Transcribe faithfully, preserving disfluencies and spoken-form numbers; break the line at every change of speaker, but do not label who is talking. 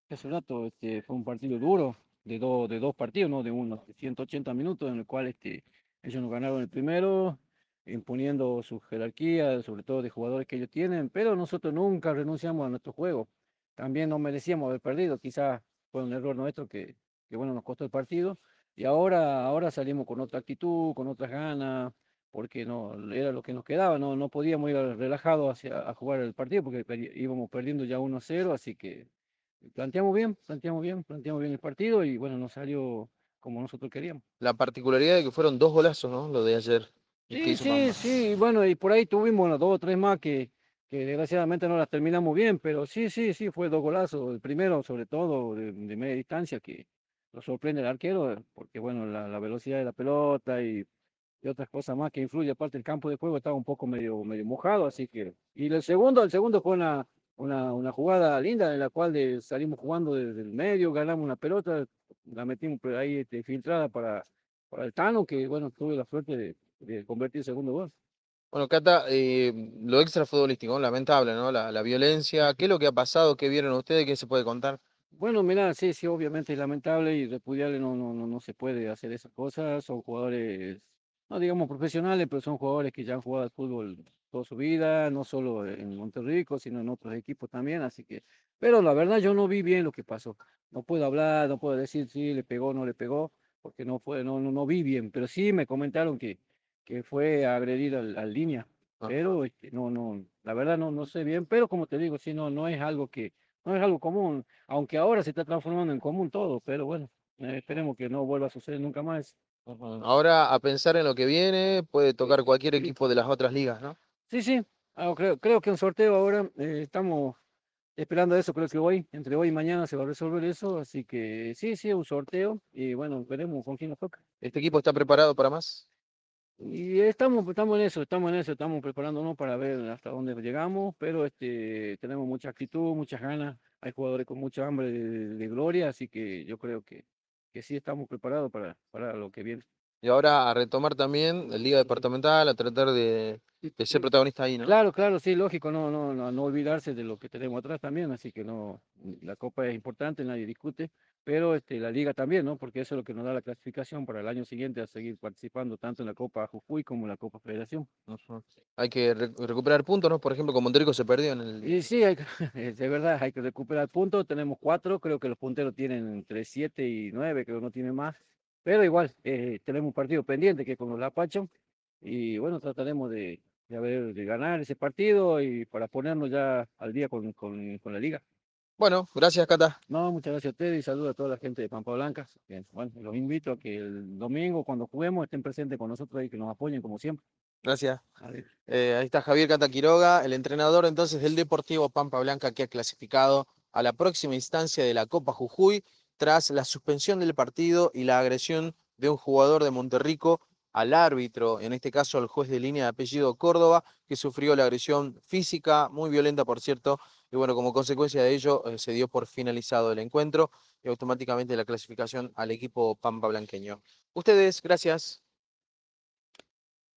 Hace rato este, fue un partido duro, de, dos de dos partidos, ¿no? De unos ciento ochenta minutos, en el cual este, ellos nos ganaron el primero, imponiendo su jerarquía, sobre todo de jugadores que ellos tienen, pero nosotros nunca renunciamos a nuestro juego. También no merecíamos haber perdido, quizás fue un error nuestro que, que bueno, nos costó el partido. Y ahora, ahora salimos con otra actitud, con otras ganas, porque no era lo que nos quedaba, no, no podíamos ir relajados hacia, a jugar el partido porque peri- íbamos perdiendo ya uno a cero, así que planteamos bien, planteamos bien, planteamos bien el partido y bueno, nos salió como nosotros queríamos.
La particularidad de que fueron dos golazos, ¿no? Lo de ayer, el que
Sí,
hizo
sí,
Pampa.
sí, y bueno, y por ahí tuvimos las dos o tres más que, que desgraciadamente no las terminamos bien, pero sí, sí, sí, fue dos golazos. El primero, sobre todo, de, de media distancia, que lo sorprende el arquero, porque bueno, la, la velocidad de la pelota y, y otras cosas más que influye, aparte el campo de juego estaba un poco medio, medio mojado, así que... Y el segundo, el segundo fue una, una, una jugada linda en la cual de- salimos jugando desde el medio, ganamos una pelota, la metimos por ahí este, filtrada para, para el Tano, que bueno, tuve la suerte de de convertir el segundo gol.
Bueno, Cata, eh, lo extra futbolístico, lamentable, ¿no? La, la violencia, ¿qué es lo que ha pasado? ¿Qué vieron ustedes? ¿Qué se puede contar?
Bueno, mira, sí, sí, obviamente es lamentable y repudiable, no, no, no, no se puede hacer esas cosas. Son jugadores, no digamos profesionales, pero son jugadores que ya han jugado al fútbol toda su vida, no solo en Monterrico, sino en otros equipos también. Así que, pero la verdad yo no vi bien lo que pasó. No puedo hablar, no puedo decir si le pegó o no le pegó, porque no fue, no, no, no vi bien. Pero sí me comentaron que, que fue a agredir al, al línea.
Ajá.
Pero este, no, no, la verdad no, no sé bien. Pero como te digo, sí, no, no es algo que, no es algo común. Aunque ahora se está transformando en común todo, pero bueno, eh, esperemos que no vuelva a suceder nunca más.
Ajá. Ahora, a pensar en lo que viene, puede tocar cualquier equipo de las otras ligas, ¿no?
Sí, sí, ah, creo, creo que un sorteo ahora, eh, estamos esperando eso, creo que hoy, entre hoy y mañana se va a resolver eso, así que sí, sí, un sorteo y bueno, veremos con quién nos toca.
¿Este equipo está preparado para más?
Y estamos, estamos en eso, estamos en eso, estamos preparándonos para ver hasta dónde llegamos, pero este, tenemos mucha actitud, muchas ganas, hay jugadores con mucha hambre de, de gloria, así que yo creo que, que sí estamos preparados para, para lo que viene.
Y ahora a retomar también la liga departamental, a tratar de, de ser protagonista ahí, ¿no?
Claro, claro, sí, lógico, no, no, no, no olvidarse de lo que tenemos atrás también, así que no, la Copa es importante, nadie discute, pero este, la Liga también, ¿no? Porque eso es lo que nos da la clasificación para el año siguiente a seguir participando tanto en la Copa Jujuy como en la Copa Federación.
Ujú. Hay que re- recuperar puntos, ¿no? Por ejemplo, con Monterico se perdió en el...
Y sí, hay que- es de verdad, hay que recuperar puntos, tenemos cuatro, creo que los punteros tienen entre siete y nueve, creo que no tienen más, pero igual, eh, tenemos un partido pendiente que es con los Lapacho, y bueno, trataremos de, de, haber- de ganar ese partido y para ponernos ya al día con, con, con la liga.
Bueno, gracias, Cata.
No, muchas gracias a ustedes y saludos a toda la gente de Pampa Blanca. Bien, bueno, los invito a que el domingo, cuando juguemos, estén presentes con nosotros y que nos apoyen como siempre.
Gracias.
Vale.
Eh, ahí está Javier Cata Quiroga, el entrenador entonces del Deportivo Pampa Blanca que ha clasificado a la próxima instancia de la Copa Jujuy tras la suspensión del partido y la agresión de un jugador de Monterrico al árbitro, en este caso al juez de línea de apellido Córdoba, que sufrió la agresión física, muy violenta por cierto, y bueno, como consecuencia de ello eh, se dio por finalizado el encuentro y automáticamente la clasificación al equipo pampa blanqueño. Ustedes, gracias.